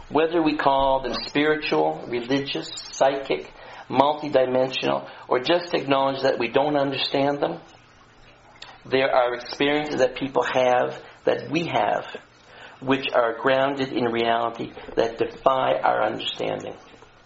Whether we call them spiritual, religious, psychic, multidimensional, or just acknowledge that we don't understand them, there are experiences that people have, that we have, which are grounded in reality, that defy our understanding.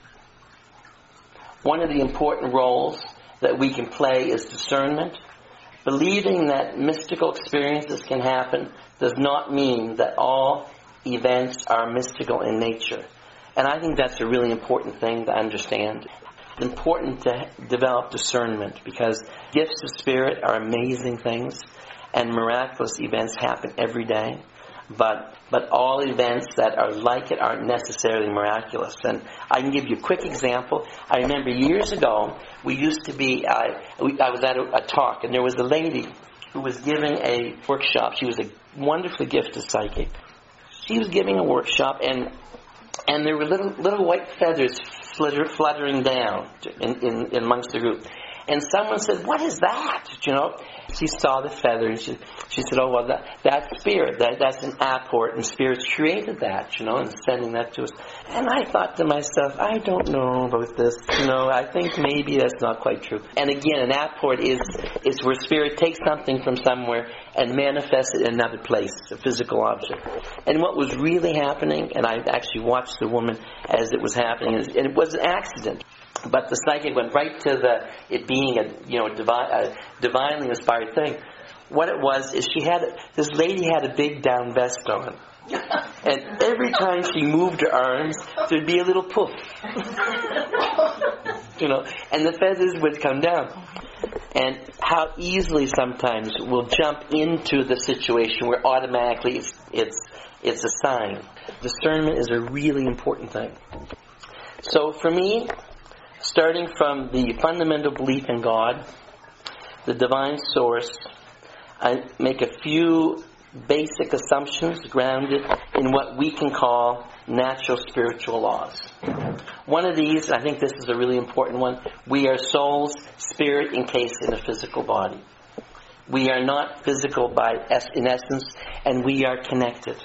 One of the important roles that we can play is discernment. Believing that mystical experiences can happen does not mean that all events are mystical in nature. And I think that's a really important thing to understand. It's important to develop discernment, because gifts of spirit are amazing things and miraculous events happen every day. But all events that are like it aren't necessarily miraculous. And I can give you a quick example. I remember years ago, we used to be, I was at a talk, and there was a lady who was giving a workshop. She was a wonderfully gifted psychic. She was giving a workshop, and there were little white feathers fluttering down in amongst the group. And someone said, "What is that?" You know, she saw the feather, and she said, "Oh, well, that's spirit. That's an apport, and spirits created that, you know, and sending that to us." And I thought to myself, I don't know about this. You know, I think maybe that's not quite true. And again, an apport is where spirit takes something from somewhere and manifests it in another place, a physical object. And what was really happening, and I actually watched the woman as it was happening, and it was an accident. But the psychic went right to it being a divinely inspired thing. What it was is this lady had a big down vest on, and every time she moved her arms, there'd be a little poof, you know, and the feathers would come down. And how easily sometimes we'll jump into the situation where automatically it's a sign. Discernment is a really important thing. So for me, starting from the fundamental belief in God, the divine source, I make a few basic assumptions grounded in what we can call natural spiritual laws. One of these, I think this is a really important one, we are souls, spirit encased in a physical body. We are not physical in essence, and we are connected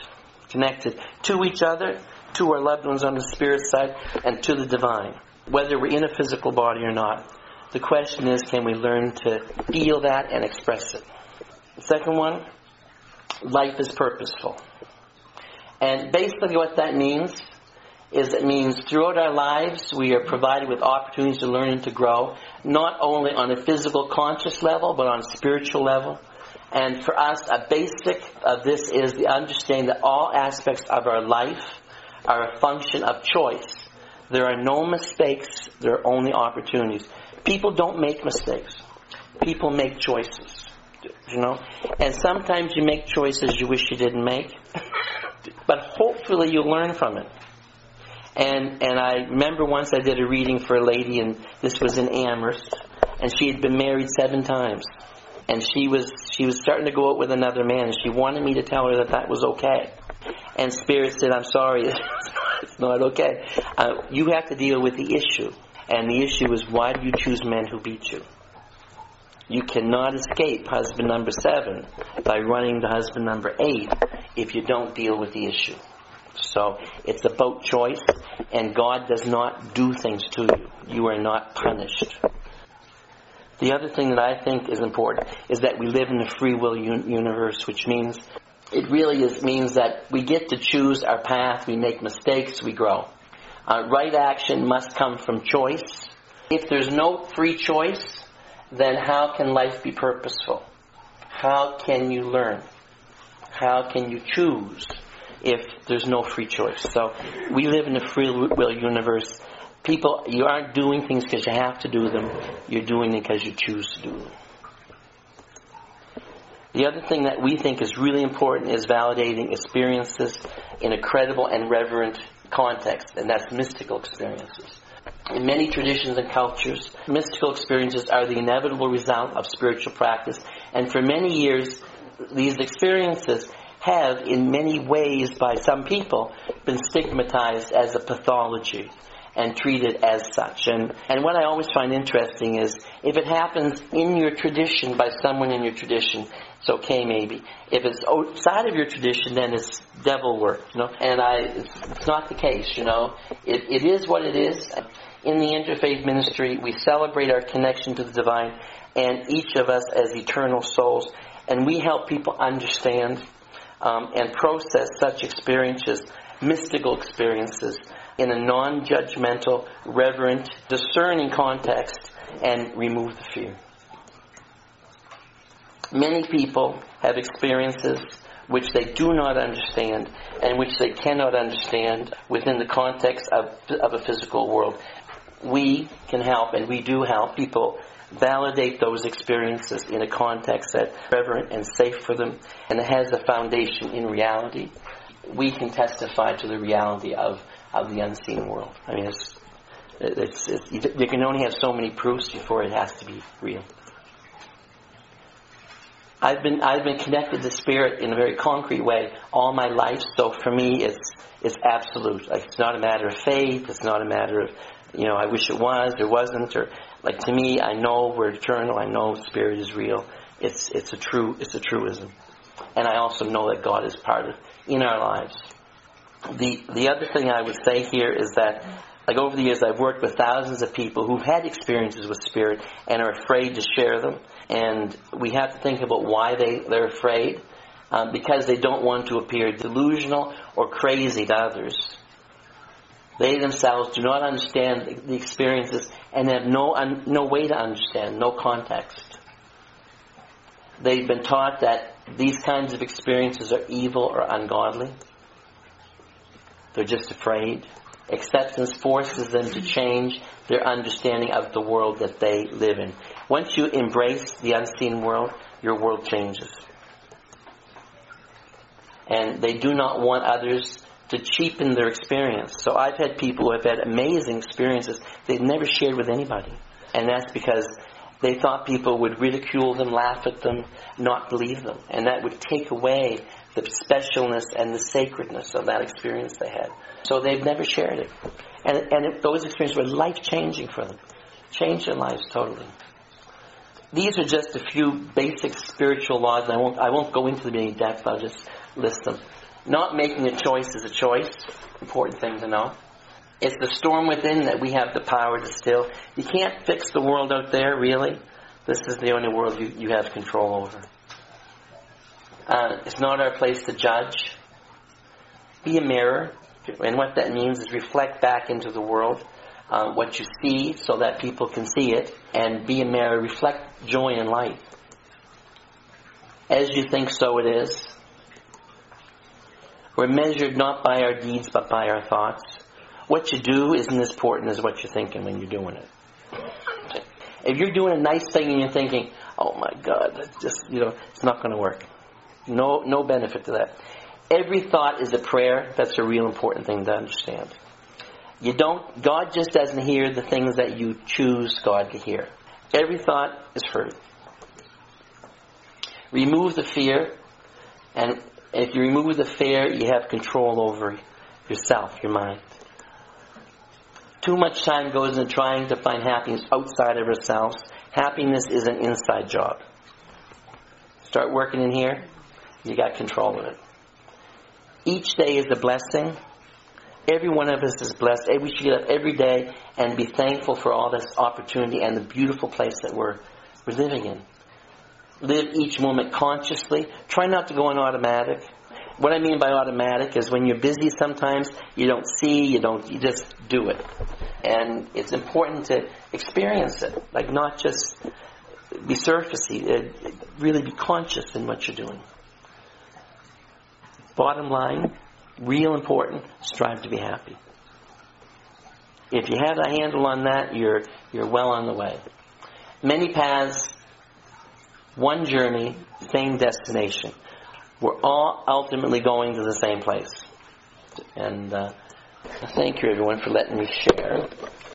to each other, to our loved ones on the spirit side, and to the divine. Whether we're in a physical body or not, the question is, can we learn to feel that and express it? The second one, life is purposeful. And basically what that means is it means throughout our lives we are provided with opportunities to learn and to grow, not only on a physical conscious level, but on a spiritual level. And for us, a basic of this is the understanding that all aspects of our life are a function of choice. There are no mistakes, there are only opportunities. People don't make mistakes. People make choices, you know. And sometimes you make choices you wish you didn't make, but hopefully you'll learn from it. And I remember once I did a reading for a lady, and this was in Amherst, and she had been married 7 times. And she was starting to go out with another man, and she wanted me to tell her that was okay. And Spirit said, "I'm sorry, it's not okay. You have to deal with the issue. And the issue is, why do you choose men who beat you? You cannot escape husband number 7 by running to husband number 8 if you don't deal with the issue." So it's about choice, and God does not do things to you. You are not punished. The other thing that I think is important is that we live in a free will universe, which means it really means that we get to choose our path, we make mistakes, we grow. Right action must come from choice. If there's no free choice, then how can life be purposeful? How can you learn? How can you choose if there's no free choice? So we live in a free will universe. People, you aren't doing things because you have to do them. You're doing them because you choose to do them. The other thing that we think is really important is validating experiences in a credible and reverent context, and that's mystical experiences. In many traditions and cultures, mystical experiences are the inevitable result of spiritual practice, and for many years, these experiences have, in many ways by some people, been stigmatized as a pathology. and treat it as such. And what I always find interesting is if it happens in your tradition by someone in your tradition, it's okay maybe. If it's outside of your tradition, then it's devil work, And it's not the case, It is what it is. In the interfaith ministry, we celebrate our connection to the divine and each of us as eternal souls. And we help people understand and process such experiences, mystical experiences, in a non-judgmental, reverent, discerning context, and remove the fear. Many people have experiences which they do not understand and which they cannot understand within the context of a physical world. We can help, and we do help people validate those experiences in a context that's reverent and safe for them and has a foundation in reality. We can testify to the reality of the unseen world. I mean, you can only have so many proofs before it has to be real. I've been connected to Spirit in a very concrete way all my life. So for me, it's absolute. Like, it's not a matter of faith. It's not a matter of I wish it was or wasn't. Or like, to me, I know we're eternal. I know Spirit is real. It's a truism, and I also know that God is part of in our lives. The other thing I would say here is that, like, over the years, I've worked with thousands of people who've had experiences with Spirit and are afraid to share them. And we have to think about why they're afraid. Because they don't want to appear delusional or crazy to others. They themselves do not understand the experiences and have no way to understand, no context. They've been taught that these kinds of experiences are evil or ungodly. They're just afraid. Acceptance forces them to change their understanding of the world that they live in. Once you embrace the unseen world, your world changes. And they do not want others to cheapen their experience. So I've had people who have had amazing experiences they've never shared with anybody. And that's because they thought people would ridicule them, laugh at them, not believe them. And that would take away the specialness and the sacredness of that experience they had. So they've never shared it. And those experiences were life-changing for them. Changed their lives totally. These are just a few basic spiritual laws. I won't go into them in any depth. I'll just list them. Not making a choice is a choice. Important thing to know. It's the storm within that we have the power to still. You can't fix the world out there, really. This is the only world you have control over. It's not our place to judge. Be a mirror. And what that means is reflect back into the world what you see so that people can see it. And be a mirror. Reflect joy and light. As you think, so it is. We're measured not by our deeds, but by our thoughts. What you do isn't as important as what you're thinking when you're doing it. If you're doing a nice thing and you're thinking, oh my God, that's just, it's not going to work. No benefit to that. Every thought is a prayer. That's a real important thing to understand. God just doesn't hear the things that you choose God to hear. Every thought is heard. Remove the fear, and if you remove the fear, you have control over yourself, your mind. Too much time goes into trying to find happiness outside of ourselves. Happiness is an inside job. Start working in here, you got control of it. Each day is a blessing. Every one of us is blessed. We should get up every day and be thankful for all this opportunity and the beautiful place that we're living in. Live each moment consciously. Try not to go on automatic. What I mean by automatic is when you're busy sometimes, you don't see, you just do it. And it's important to experience it. Like, not just be surfacey. Really be conscious in what you're doing. Bottom line, real important, strive to be happy. If you have a handle on that, you're well on the way. Many paths, one journey, same destination. We're all ultimately going to the same place. And thank you, everyone, for letting me share.